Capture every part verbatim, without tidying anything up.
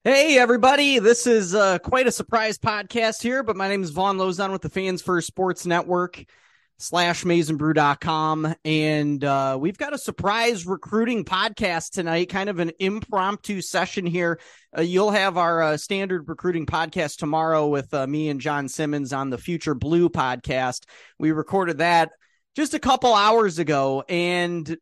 Hey, everybody. This is uh, quite a surprise podcast here, but my name is Vaughn Lozon with the Fans First Sports Network slash Maize Brew dot com. And uh, we've got a surprise recruiting podcast tonight, kind of an impromptu session here. Uh, you'll have our uh, standard recruiting podcast tomorrow with uh, me and John Simmons on the Future Blue podcast. We recorded that just a couple hours ago, and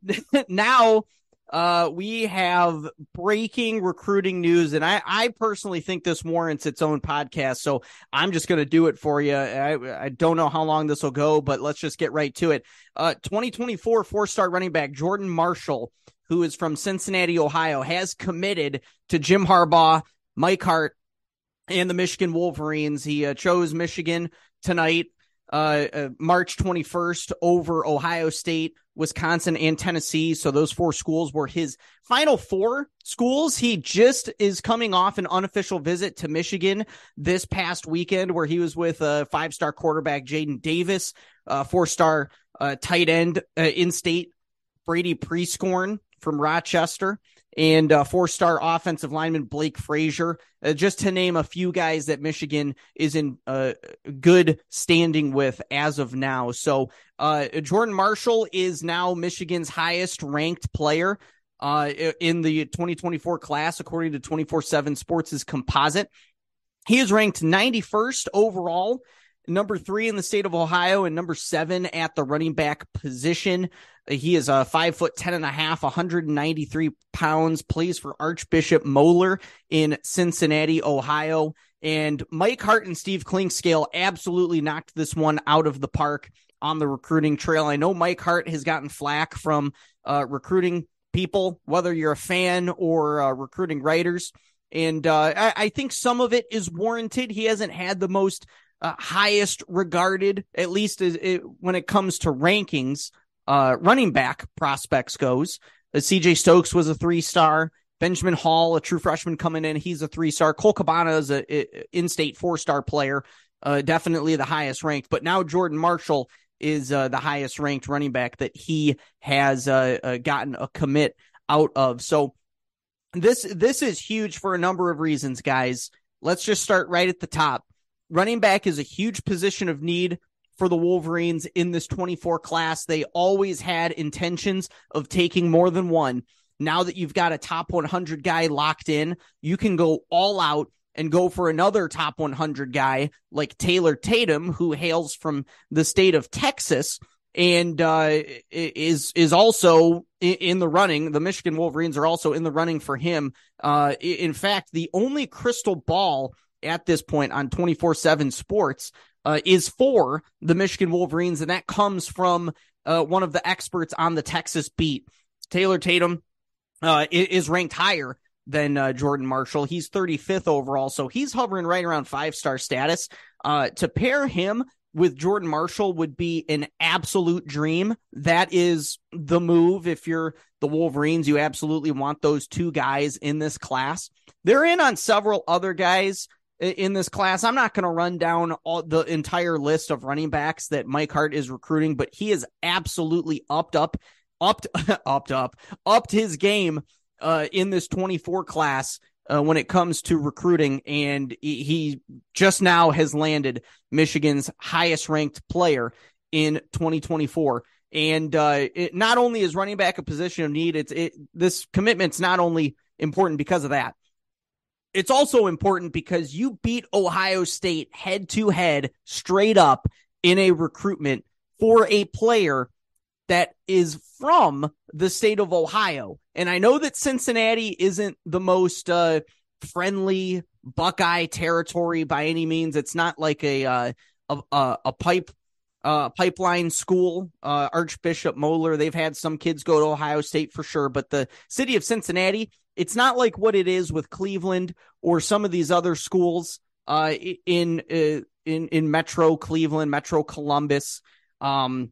now Uh, we have breaking recruiting news, and I, I personally think this warrants its own podcast, so I'm just going to do it for you. I, I don't know how long this will go, but let's just get right to it. Uh, twenty twenty-four four-star running back Jordan Marshall, who is from Cincinnati, Ohio, has committed to Jim Harbaugh, Mike Hart, and the Michigan Wolverines. He uh, chose Michigan tonight, uh, uh, March twenty-first, over Ohio State, Wisconsin, and Tennessee. So those four schools were his final four schools. He just is coming off an unofficial visit to Michigan this past weekend, where he was with a uh, five-star quarterback Jaden Davis, uh, four-star uh, tight end uh, in-state Brady Prescorn from Rochester, and uh, four-star offensive lineman Blake Frazier, uh, just to name a few guys that Michigan is in uh, good standing with as of now. So uh, Jordan Marshall is now Michigan's highest-ranked player uh, in the twenty twenty-four class, according to twenty-four seven Sports' composite. He is ranked ninety-first overall, number three in the state of Ohio, and number seven at the running back position. He is a five foot ten and a half, one hundred ninety-three pounds, plays for Archbishop Moeller in Cincinnati, Ohio. And Mike Hart and Steve Clinkscale absolutely knocked this one out of the park on the recruiting trail. I know Mike Hart has gotten flack from uh, recruiting people, whether you're a fan or uh, recruiting writers. And uh, I, I think some of it is warranted. He hasn't had the most uh, highest regarded, at least as it, when it comes to rankings, Uh, running back prospects goes. Uh, C J Stokes was a three-star. Benjamin Hall, a true freshman coming in, he's a three-star. Cole Cabana is a, a in-state four-star player, uh, definitely the highest ranked. But now Jordan Marshall is uh, the highest ranked running back that he has uh, uh, gotten a commit out of. So this this is huge for a number of reasons, guys. Let's just start right at the top. Running back is a huge position of need for the Wolverines in this twenty-four class. They always had intentions of taking more than one. Now that you've got a top one hundred guy locked in, you can go all out and go for another top one hundred guy like Taylor Tatum, who hails from the state of Texas and uh, is is also in the running. The Michigan Wolverines are also in the running for him. Uh, in fact, the only crystal ball at this point on twenty-four seven Sports Uh, is for the Michigan Wolverines, and that comes from uh, one of the experts on the Texas beat. Taylor Tatum uh, is ranked higher than uh, Jordan Marshall. He's thirty-fifth overall, so he's hovering right around five-star status. Uh, to pair him with Jordan Marshall would be an absolute dream. That is the move. If you're the Wolverines, you absolutely want those two guys in this class. They're in on several other guys in this class. I'm not going to run down all the entire list of running backs that Mike Hart is recruiting, but he is absolutely upped up, upped, upped up, upped his game uh, in this twenty-four class uh, when it comes to recruiting. And he, he just now has landed Michigan's highest ranked player in twenty twenty-four. And uh, it, not only is running back a position of need, it's it, this commitment's not only important because of that. It's also important because you beat Ohio State head-to-head, straight up, in a recruitment for a player that is from the state of Ohio. And I know that Cincinnati isn't the most uh, friendly Buckeye territory by any means. It's not like a uh, a, a, a pipe uh, pipeline school, uh, Archbishop Moeller. They've had some kids go to Ohio State for sure, but the city of Cincinnati, it's not like what it is with Cleveland or some of these other schools uh, in uh, in in Metro Cleveland, Metro Columbus. Um,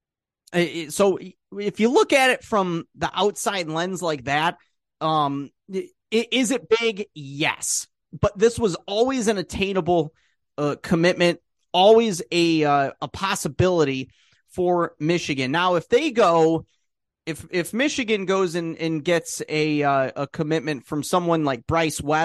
so if you look at it from the outside lens like that, um, is it big? Yes, but this was always an attainable uh, commitment, always a uh, a possibility for Michigan. Now, if they go. If if Michigan goes and, and gets a uh, a commitment from someone like Bryce West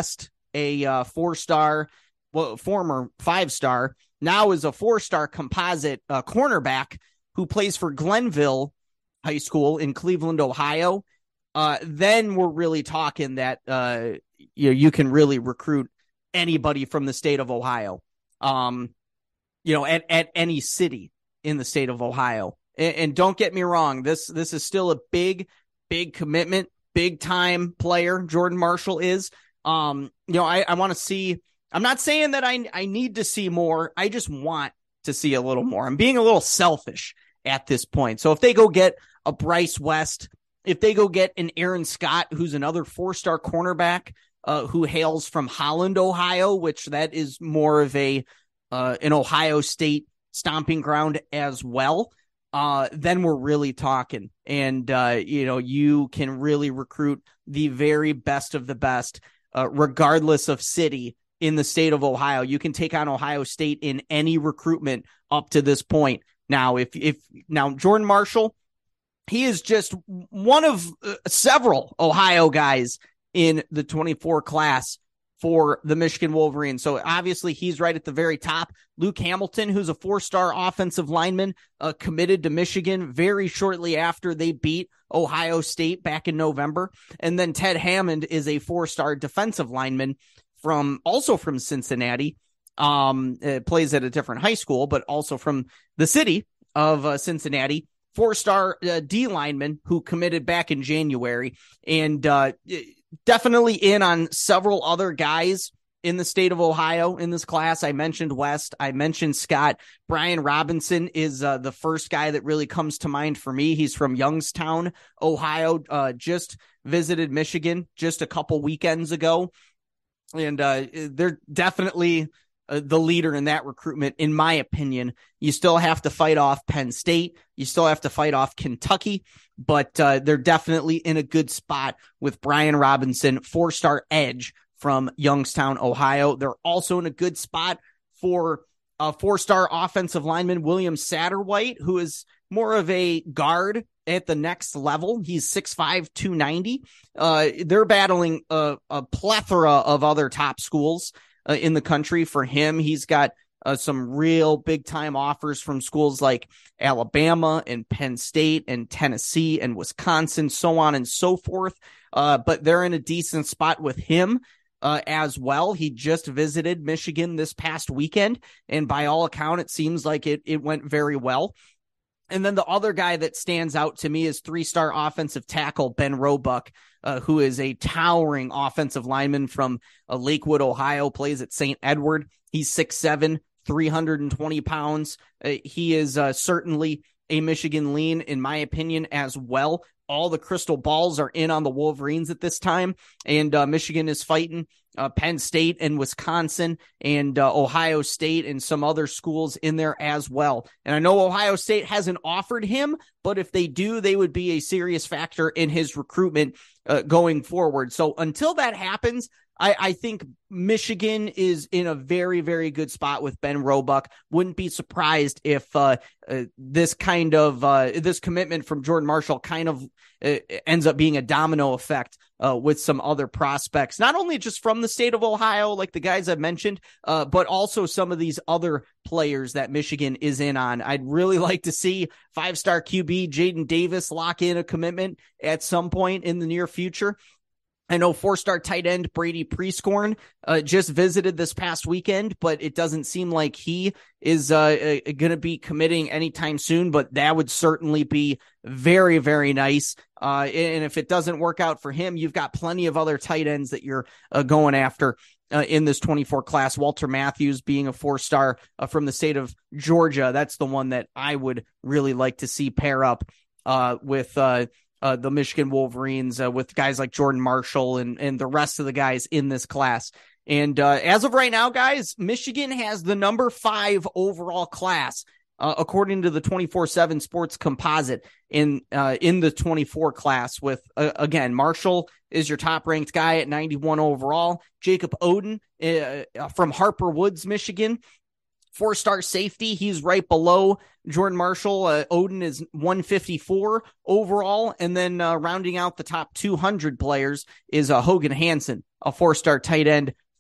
a uh, four-star, well, former five-star, now is a four-star composite uh, cornerback who plays for Glenville High School in Cleveland, Ohio, uh, then we're really talking that uh, you know, you can really recruit anybody from the state of Ohio, um, you know, at, at any city in the state of Ohio. And, and don't get me wrong, this this is still a big, big commitment, big time player. Jordan Marshall is. Um, you know, I, I want to see. I'm not saying that I I need to see more. I just want to see a little more. I'm being a little selfish at this point. So if they go get a Bryce West, if they go get an Aaron Scott, who's another four-star cornerback uh, who hails from Holland, Ohio, which that is more of a uh, an Ohio State stomping ground as well, uh, then we're really talking. And, uh, you know, you can really recruit the very best of the best, uh, regardless of city in the state of Ohio. You can take on Ohio State in any recruitment up to this point. Now, if if now Jordan Marshall, he is just one of uh, several Ohio guys in the twenty-four class for the Michigan Wolverines. So obviously he's right at the very top. Luke Hamilton, who's a four-star offensive lineman, uh, committed to Michigan very shortly after they beat Ohio State back in November. And then Ted Hammond is a four-star defensive lineman from also from Cincinnati. Um, it plays at a different high school, but also from the city of uh, Cincinnati. Four-star uh, D lineman who committed back in January, and uh, definitely in on several other guys in the state of Ohio in this class. I mentioned West. I mentioned Scott. Brian Robinson is uh, the first guy that really comes to mind for me. He's from Youngstown, Ohio, uh, just visited Michigan just a couple weekends ago. And uh, they're definitely uh, the leader in that recruitment, in my opinion. You still have to fight off Penn State. You still have to fight off Kentucky, but uh, they're definitely in a good spot with Brian Robinson, four-star edge from Youngstown, Ohio. They're also in a good spot for a four-star offensive lineman, William Satterwhite, who is more of a guard at the next level. He's six five, two ninety. Uh, they're battling a, a plethora of other top schools uh, in the country. For him, he's got uh, some real big-time offers from schools like Alabama and Penn State and Tennessee and Wisconsin, so on and so forth. Uh, but they're in a decent spot with him uh, as well. He just visited Michigan this past weekend, and by all account, it seems like it, it went very well. And then the other guy that stands out to me is three-star offensive tackle Ben Roebuck, uh, who is a towering offensive lineman from uh, Lakewood, Ohio, plays at Saint Edward. He's six seven, three hundred twenty pounds. Uh, he is uh, certainly a Michigan lean, in my opinion, as well. All the crystal balls are in on the Wolverines at this time, and uh, Michigan is fighting uh, Penn State and Wisconsin and uh, Ohio State and some other schools in there as well. And I know Ohio State hasn't offered him, but if they do, they would be a serious factor in his recruitment uh, going forward. So until that happens, I, I think Michigan is in a very, very good spot with Ben Roebuck. Wouldn't be surprised if uh, uh, this kind of uh, this commitment from Jordan Marshall kind of uh, ends up being a domino effect uh, with some other prospects, not only just from the state of Ohio, like the guys I've mentioned, uh, but also some of these other players that Michigan is in on. I'd really like to see five-star Q B Jaden Davis lock in a commitment at some point in the near future. I know four-star tight end Brady Prescorn uh, just visited this past weekend, but it doesn't seem like he is uh, uh, going to be committing anytime soon, but that would certainly be very, very nice. Uh, and if it doesn't work out for him, you've got plenty of other tight ends that you're uh, going after uh, in this twenty-four class. Walter Matthews being a four-star uh, from the state of Georgia. That's the one that I would really like to see pair up uh, with uh Uh, the Michigan Wolverines uh, with guys like Jordan Marshall and, and the rest of the guys in this class. And uh, as of right now, guys, Michigan has the number five overall class, uh, according to the twenty-four seven Sports Composite in uh, in the twenty-four class with, uh, again, Marshall is your top-ranked guy at ninety-one overall. Jacob Oden uh, from Harper Woods, Michigan, four-star safety. He's right below Jordan Marshall. Uh, Oden is one fifty-four overall. And then uh, rounding out the top two hundred players is uh, Hogan Hansen, a four-star tight end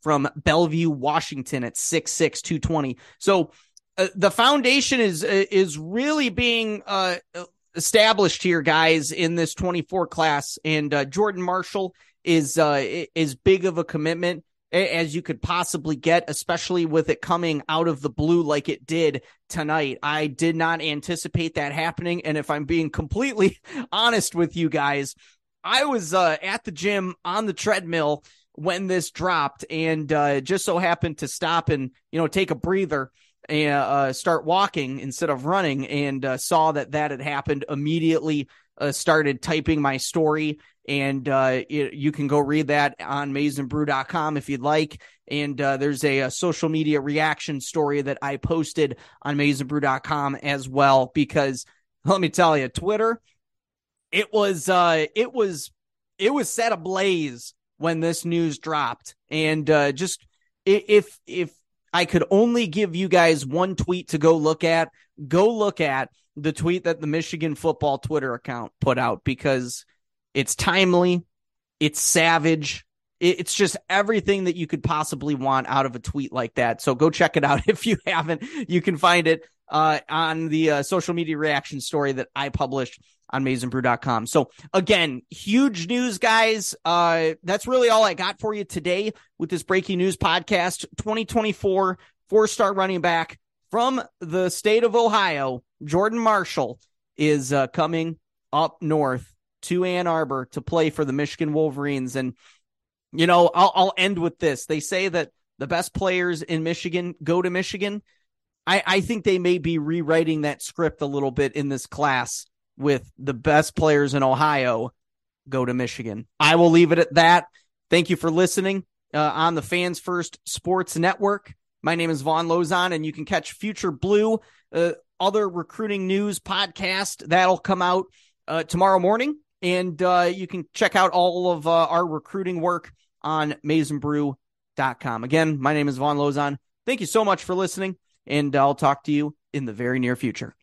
from Bellevue, Washington at six six, two twenty. So uh, the foundation is is really being uh, established here, guys, in this twenty-four class. And uh, Jordan Marshall is uh, is big of a commitment as you could possibly get, especially with it coming out of the blue like it did tonight. I did not anticipate that happening. And if I'm being completely honest with you guys, I was uh, at the gym on the treadmill when this dropped, and uh, just so happened to stop and, you know, take a breather and uh, start walking instead of running, and uh, saw that that had happened. Immediately uh, started typing my story, and uh, it, you can go read that on maize and brew dot com if you'd like. And uh, there's a, a social media reaction story that I posted on maize and brew dot com as well, because let me tell you, Twitter, it was uh, it was it was set ablaze when this news dropped. And uh, just if if I could only give you guys one tweet to go look at, go look at the tweet that the Michigan football Twitter account put out, because it's timely, it's savage, it's just everything that you could possibly want out of a tweet like that. So go check it out if you haven't. You can find it uh, on the uh, social media reaction story that I published on maize and brew dot com. So again, huge news, guys. Uh, that's really all I got for you today with this breaking news podcast. twenty twenty-four four-star running back from the state of Ohio, Jordan Marshall, is uh, coming up north to Ann Arbor to play for the Michigan Wolverines. And, you know, I'll, I'll end with this. They say that the best players in Michigan go to Michigan. I, I think they may be rewriting that script a little bit in this class, with the best players in Ohio go to Michigan. I will leave it at that. Thank you for listening uh, on the Fans First Sports Network. My name is Vaughn Lozon, and you can catch Future Blue, uh, other recruiting news podcast that'll come out uh, tomorrow morning. And uh, you can check out all of uh, our recruiting work on maize and brew dot com. Again, my name is Vaughn Lozon. Thank you so much for listening, and I'll talk to you in the very near future.